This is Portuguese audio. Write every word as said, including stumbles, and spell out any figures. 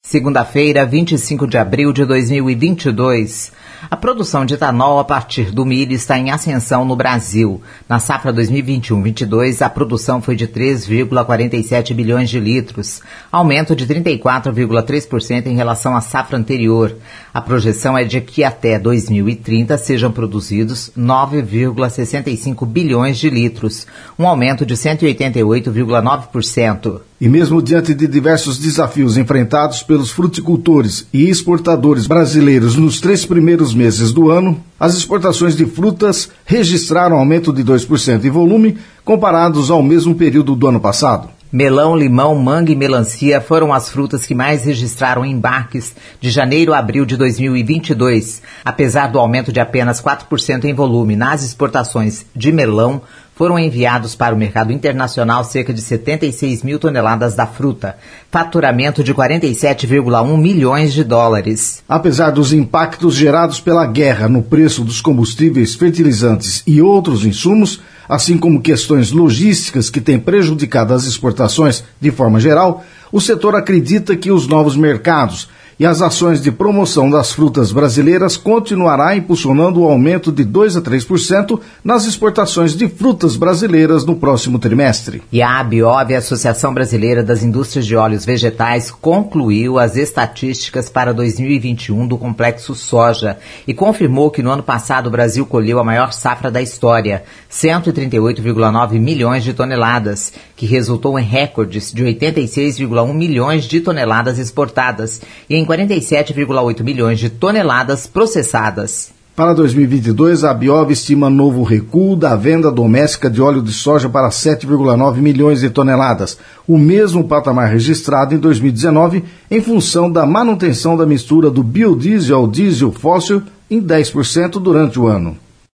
Segunda-feira, vinte e cinco de abril de dois mil e vinte e dois. A produção de etanol a partir do milho está em ascensão no Brasil. Na safra dois mil e vinte e um vinte e dois, a produção foi de três vírgula quarenta e sete bilhões de litros, aumento de trinta e quatro vírgula três por cento em relação à safra anterior. A projeção é de que até dois mil e trinta sejam produzidos nove vírgula sessenta e cinco bilhões de litros, um aumento de cento e oitenta e oito vírgula nove por cento. E mesmo diante de diversos desafios enfrentados pelos fruticultores e exportadores brasileiros nos três primeiros meses do ano, as exportações de frutas registraram aumento de dois por cento em volume comparados ao mesmo período do ano passado. Melão, limão, manga e melancia foram as frutas que mais registraram embarques de janeiro a abril de dois mil e vinte e dois. Apesar do aumento de apenas quatro por cento em volume nas exportações de melão, foram enviados para o mercado internacional cerca de setenta e seis mil toneladas da fruta, faturamento de quarenta e sete vírgula um milhões de dólares. Apesar dos impactos gerados pela guerra no preço dos combustíveis, fertilizantes e outros insumos, assim como questões logísticas que têm prejudicado as exportações de forma geral, o setor acredita que os novos mercados e as ações de promoção das frutas brasileiras continuará impulsionando o aumento de dois a três por cento nas exportações de frutas brasileiras no próximo trimestre. E a ABIOV, a Associação Brasileira das Indústrias de Óleos Vegetais, concluiu as estatísticas para dois mil e vinte e um do complexo soja e confirmou que no ano passado o Brasil colheu a maior safra da história, cento e trinta e oito vírgula nove milhões de toneladas, que resultou em recordes de oitenta e seis vírgula um milhões de toneladas exportadas e em quarenta e sete vírgula oito milhões de toneladas processadas. Para dois mil e vinte e dois, a ABIOV estima novo recuo da venda doméstica de óleo de soja para sete vírgula nove milhões de toneladas, o mesmo patamar registrado em dois mil e dezenove, em função da manutenção da mistura do biodiesel ao diesel fóssil em dez por cento durante o ano.